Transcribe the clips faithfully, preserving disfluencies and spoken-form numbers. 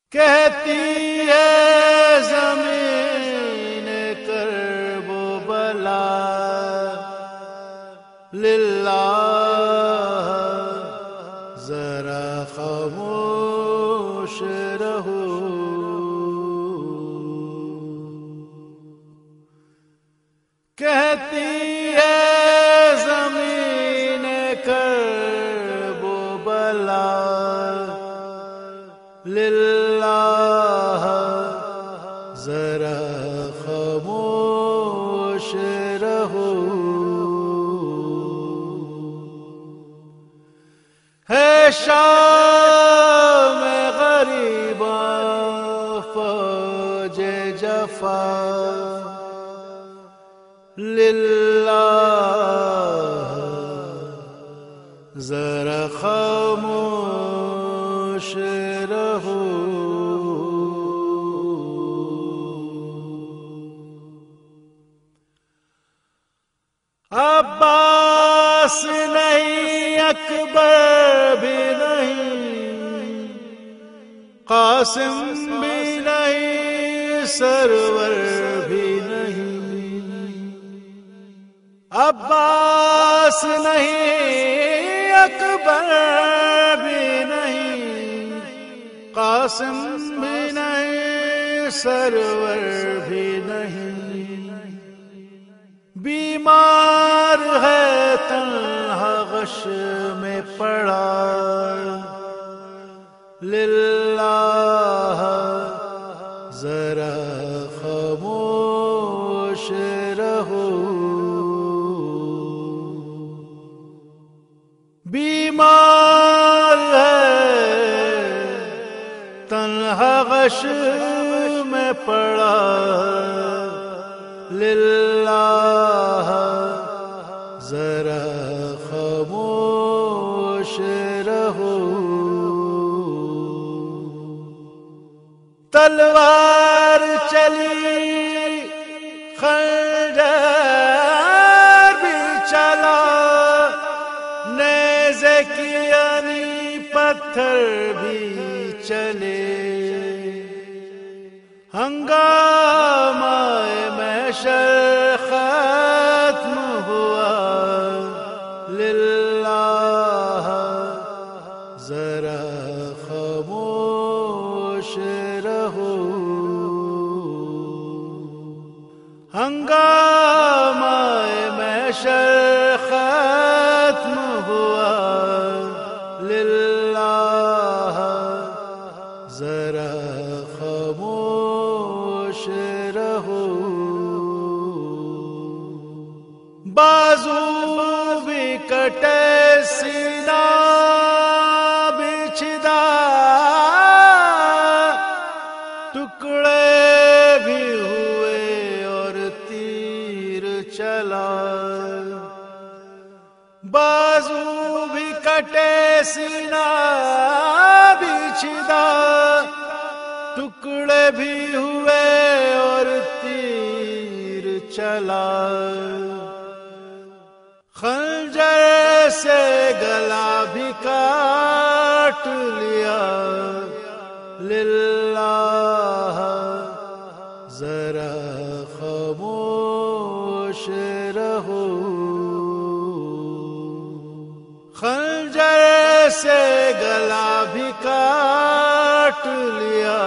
کہتی ہے زمین کرب و بلا للہ ذرا خاموش رہو، کہتی ہے زمین کرب و بلا للہ ذرا خاموش رہو، ہے شام غریباں فوج جفا للہ ذرا خاموش رہو، عباس نہیں اکبر بھی نہیں، قاسم بھی نہیں، سرور بھی نہیں، عباس نہیں اکبر بھی نہیں، قاسم بھی نہیں، سرور بھی نہیں، بیمار ہے تنہا غش میں پڑا للہ ذرا خاموش رہو، بیمار ہے تنہا غش میں پڑا للہ ذرا خاموش رہو، تلوار چلی خنجر بھی چلا، نیزے کی یعنی پتھر بھی چلے، ہنگامہ محشر ختم ہوا للہ ذرا خاموش رہو، ہنگامہ محشر ختم ہوا للہ ذرا خاموش رہو، بازو بھی کٹے سینہ بچھدا، ٹکڑے بھی ہوئے اور تیر چلا، بازو بھی کٹے سینہ بچھدا، ٹکڑے بھی ہوئے اور تیر چلا، خنجر سے گلا بھی کاٹ لیا للہ ذرا خاموش رہو، خنجر سے گلا بھی کاٹ لیا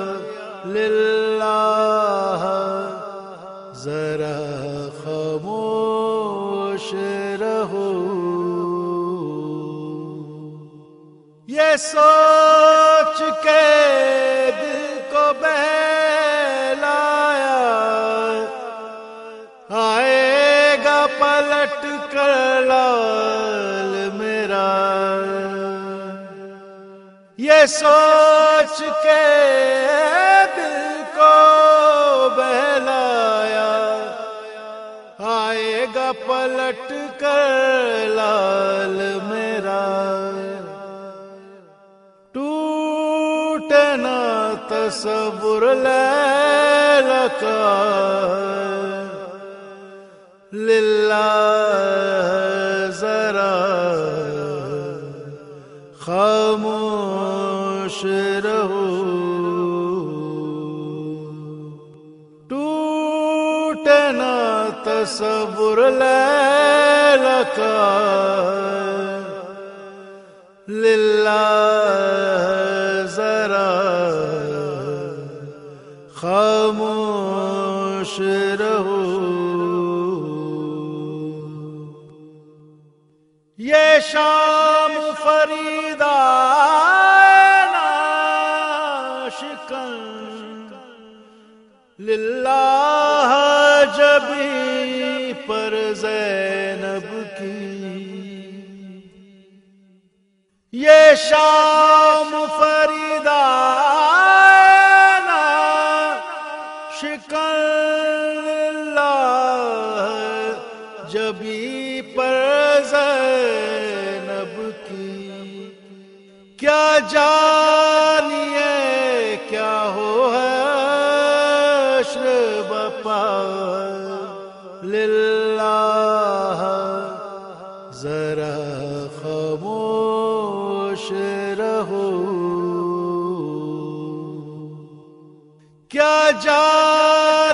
للہ ذرا خاموش رہو، یہ سوچ کے دل کو بہلایا، آئے گا پلٹ کر لال میرا، یہ سوچ کے دل کو بہلایا، آئے گا پلٹ کر لال میرا، ٹوٹنا تصور لیلا کا للہ ذرا خاموش رہو۔ رہو، ٹوٹے نہ تصور لیلا کا، للہ ذرا خاموش رہو. یہ شام فریدا ناشکن، للہ جبیں پر زینب کی. یہ شام فریدا ناشکن، للہ جبیں پر زینب کی. کیا جانیے کیا ہو حشر بپا، للہ ذرا خاموش رہو. کیا جانیے